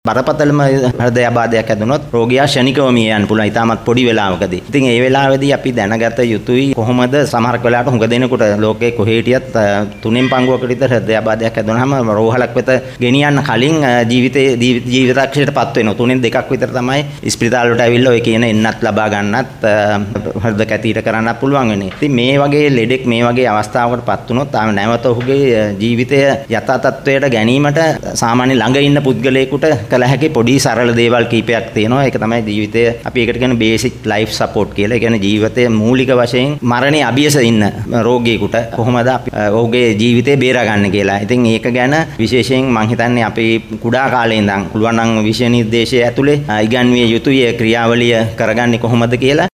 බරපතලම හෘදයාබාධයක් ඇතිවුණොත් රෝගියා ශනිකව මිය යන්න පුළුවන්. ඊටමත් පොඩි වෙලාවකදී. ඉතින් ඒ වෙලාවේදී අපි දැනගත යුතුයි කොහොමද සමහරක් වෙලාවට හුඟ දෙනකොට ලෝකේ කොහේ හිටියත් තුනෙන් පංගුවකට විතර හෘදයාබාධයක් ඇතිවුනහම රෝහලක් වෙත ගෙනියන්න කලින් ජීවිතක්ෂයටපත් වෙනවා. තුනෙන් දෙකක් විතර තමයි ස්පිරිතාල වලට ඇවිල්ලා ඔය කියන එන්නත් ලබා ගන්නත් හෘද කැතීට කරන්නත් පුළුවන් වෙන්නේ. ඉතින් මේ වගේ ලෙඩෙක් මේ වගේ අවස්ථාවකටපත් වුණොත් නැවත ඔහුගේ ජීවිතය යථා තත්ත්වයට ගැනීමට සාමාන්‍ය ළඟ ඉන්න පුද්ගලයෙකුට කළ හැකි පොඩි සරල දේවල් කීපයක් තියෙනවා. ඒක තමයි ජීවිතය අපි ඒකට කියන බේසික් ලයිෆ් සපෝට් කියලා. ඒ කියන්නේ ජීවිතයේ මූලික වශයෙන් මරණය අභියස ඉන්න රෝගියෙකුට කොහොමද අපි ඔහුගේ ජීවිතේ බේරගන්නේ කියලා. ඉතින් ඒක ගැන විශේෂයෙන් මම හිතන්නේ අපි කුඩා කාලේ ඉඳන් පුළුවන් නම් විෂය නිර්දේශය ඇතුලේ ඉගන්විය යුතුයි ක්‍රියාවලිය කරගන්නේ කොහොමද කියලා.